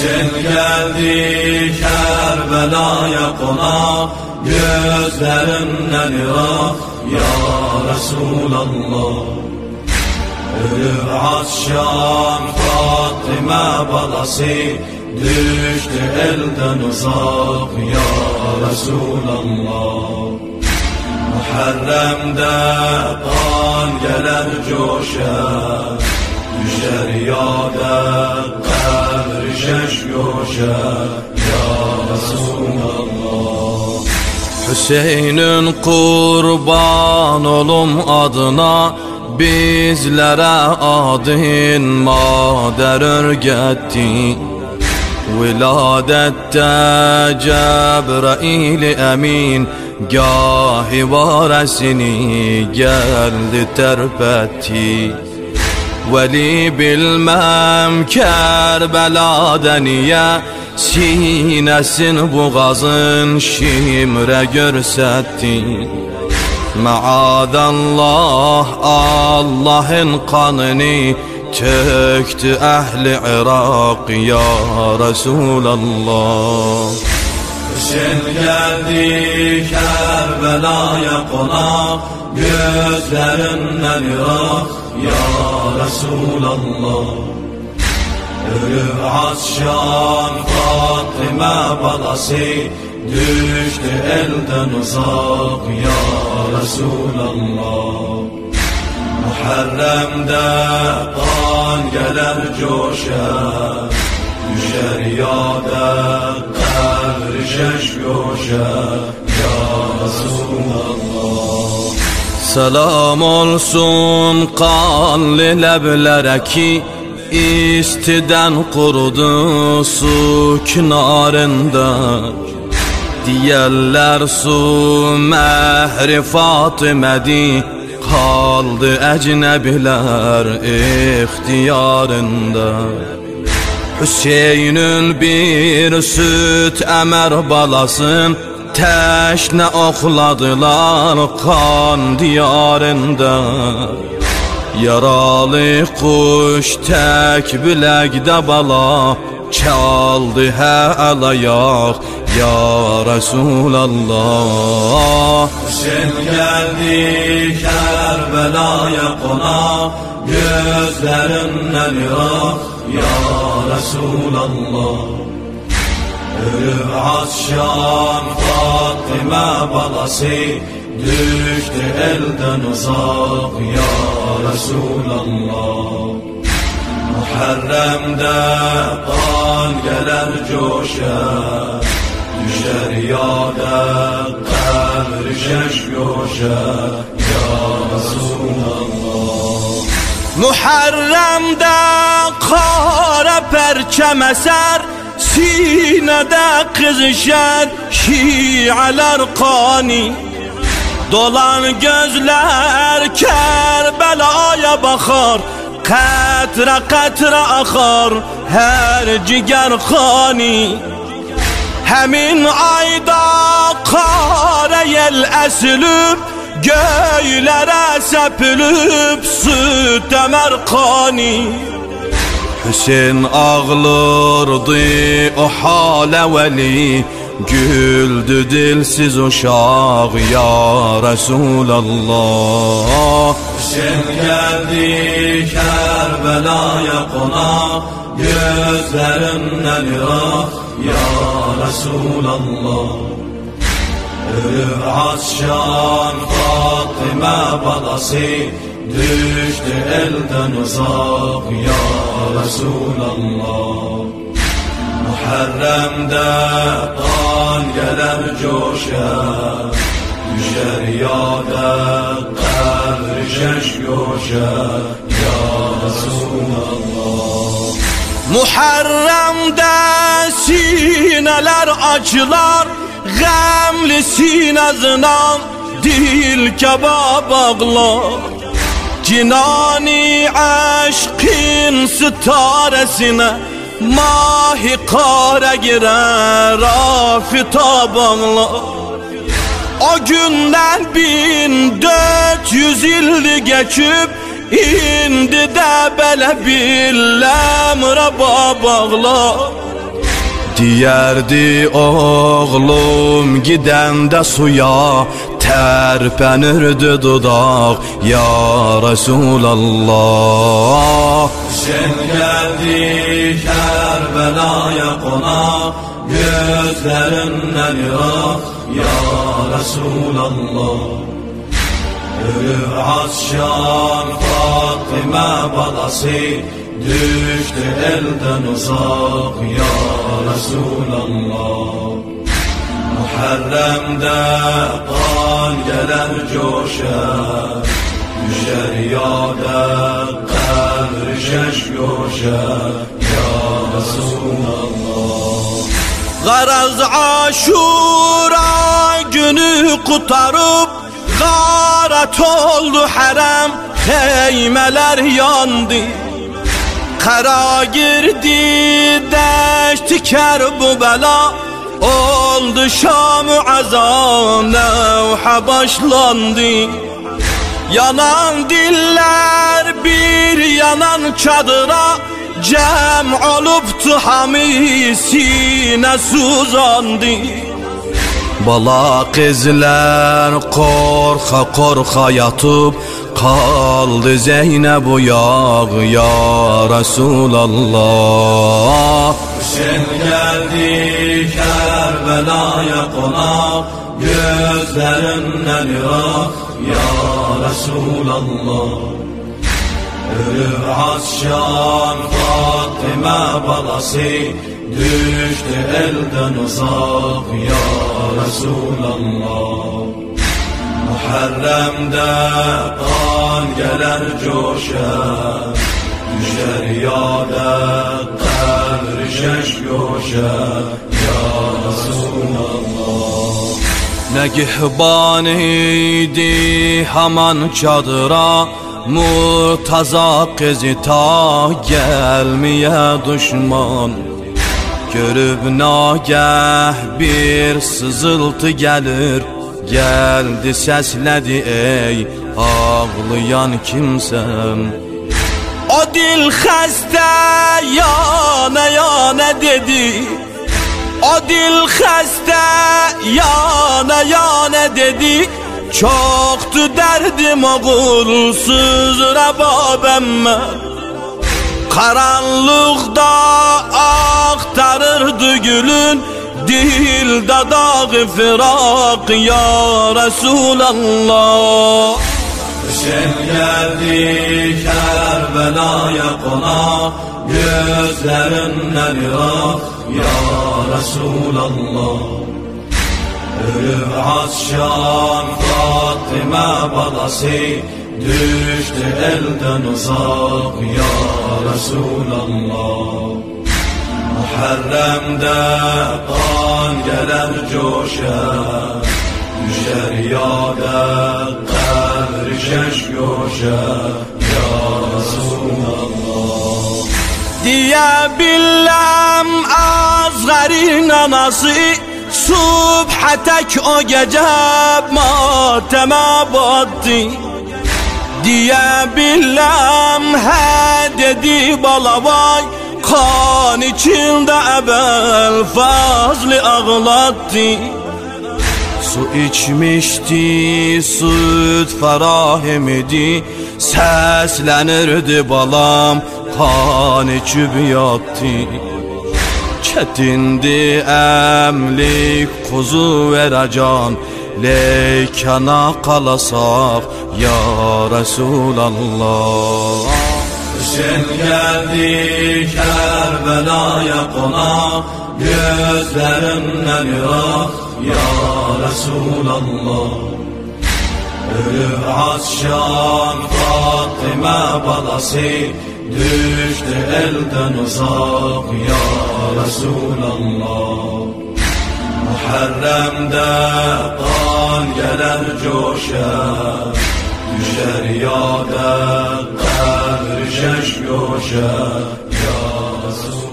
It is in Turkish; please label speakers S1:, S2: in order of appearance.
S1: Hüseyin geldi Kerbela'ya konak, gözlerinden ırak ya Resulallah. Ölür Atşan Fatıma balası, düştü elden uzak ya Resulallah. Muharrem'de kan gelir coşar, düşer yâda kabr şeş yoşar ya Resulallah. Hüseyin'in kurban olum adına, bizlere adın mader örgetti. Viladette Cebrail emin, gahi varesini geldi terpetti. Veli bilmem Kerbela'da niye, sinesin boğazın şimre görsetti. Maadallah Allah'ın kanını töktü ehli Irak ya Resulallah. Hüseyin geldi Kerbela'ya konak, gözlerinden Irak ya Resulallah. Ölür Atşan Fatıma balası, düştü elden uzak ya Resulallah. Muharrem'de kan gelir coşar, düşer yâda kabr şeş yoşar ya Resulallah. Selam olsun kanlı leblere ki, istiden kurudu su kenarında. Diyerler su mehri Fatıme'di, kaldı ecnebiler ihtiyarında. Hüseyin'in bir süt emer balasın, teşne okladılar kan diyarında. Yaralı kuş tek bilekde bala, çaldı el ayak ya Resulallah. Hüseyin geldi Kerbela'ya konak, gözlerinden Irak ya Resulallah. Ölür Atşan Fatıma balası, düştü elden uzak ya Resulallah. Muharrem'de kan gelir coşar, düşer yâda kabr şeş yoşar ya Resulallah. Muharrem'de kara perçem eser, sinede kızışar şialar kani. Dolan gözler Kerbela'ya bakar, katre katre akar her ciger khani. Hemin ayda kara yel esilip, göylere sepilip süt emer kani. Hüseyin ağlardı o hale veli, güldü dilsiz uşak ya Resulallah. Hüseyin geldi Kerbela'ya konak, gözlerinden Irak ya Resulallah. Ölür Atşan Fatıma balası, düştü elden uzak ya Resulallah. Muharrem'de kan gelir coşar, düşer yâda kabr şeş yoşar ya Resulallah. Muharrem'de sineler açılar, gamli sinezden dil kebab ağlar. Cinani aşkın sitaresine, mahi kara girer afitab ağlar. O günden 1400 yıl geçip, indi de belə bir ləmrə bağlar. Diyerdi oğlum gidende suya, terpenirdi dudak ya Resulallah.
S2: Sen geldi Kerbela'ya konak, gözlerinden yak ya Resulallah. Ölü Asşan Fatime balası, düştü elden uzak ya Resulallah. Muharrem'de kan gelir coşar, düşer yâde kabr şeş yoşar ya Resulallah.
S1: Garaz Aşura günü kurtarıp garat oldu harem, heymeler yandı. Kara girdi deşti Kerbela, oldu Şam-ı azan, nevha başlandı. Yanan diller bir yanan çadıra, cem oluptu hami sine suzandı. Bala kızlar korka korka yatıp, kaldı Zeynep uyaq ya Resulallah.
S2: Sen geldi Kerbela'ya konak, gözlerinden yak ya Resulallah. Ölü Asşan Fatime balası, düştü elden uzak ya Resulallah. Muharrem'de kan gelir coşar, düşer yâde kabr şeş yoşar ya Resulallah.
S1: Negihban idi haman çadıra, Murtaza kızı ta gelmeye düşman. Görüp nagah bir sızıltı gelir, geldi səslədi ey ağlayan kimsən. O dil xəstə yana yana dedi, o dil xəstə yana yana dedi. Çoxdu dərdim oğulsuz rəbabəmmə, karanlıqda axtarırdı gülün, dildə dağı firaq ya Resulallah.
S2: Sen geldi Kerbela'ya konak, gözlerinden yak ya Resulallah. Ölü Asşan Fatime balası, düştü elden uzak ya Resulallah. Muharrem'de kan gelir coşar, düşer yâde kabr şeş yoşar ya Resulallah.
S1: Diye billem Azgar'ın anası, subha tek o gece mateme battı. Diye billem he dedi balavay, kan içinde ebel fazlı ağlattı. Su içmişti, süt ferahim idi, səslənirdi balam, kan içib yattı. Çetindi əmlik kuzu verəcən, leykana qalasaq ya Resulallah.
S2: Sen geldi Kerbela'ya konak, gözlerinden yak ya Resulallah. Ölü Asşan Fatime balası, düştü elden uzak ya Resulallah. Muharrem'de kan gelir coşar, düşer yâde kabr şeş yoşar ya Resulallah.